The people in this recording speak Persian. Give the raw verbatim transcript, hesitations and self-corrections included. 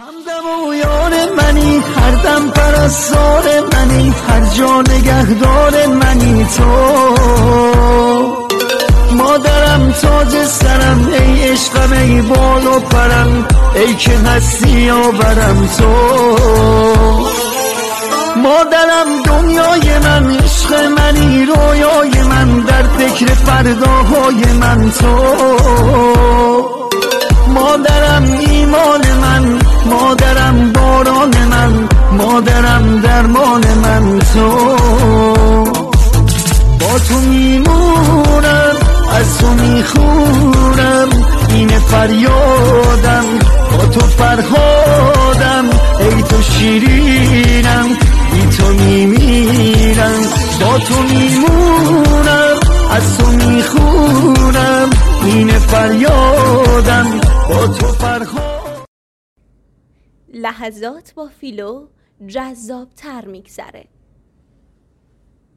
همدم و یار منی، هر دم پرستار منی، هر جا نگهدار منی تو. مادرم تاج سرم، ای عشقم ای بال و پرم، ای که هستی آورم تو. مادرم دنیای من، عشق منی رویای من، در فکر فرداهای من تو. مادرم ایمان من، مادرم باران من، مادرم درمان من تو. با تو میمونم، از تو میخونم، این فریادم، با تو فرهادم، ای تو شیرینم، بی تو میمیرم. با تو میمونم، از تو میخونم، این فریادم، با تو فرهادم. لحظات با فیلو جذاب تر میگذره.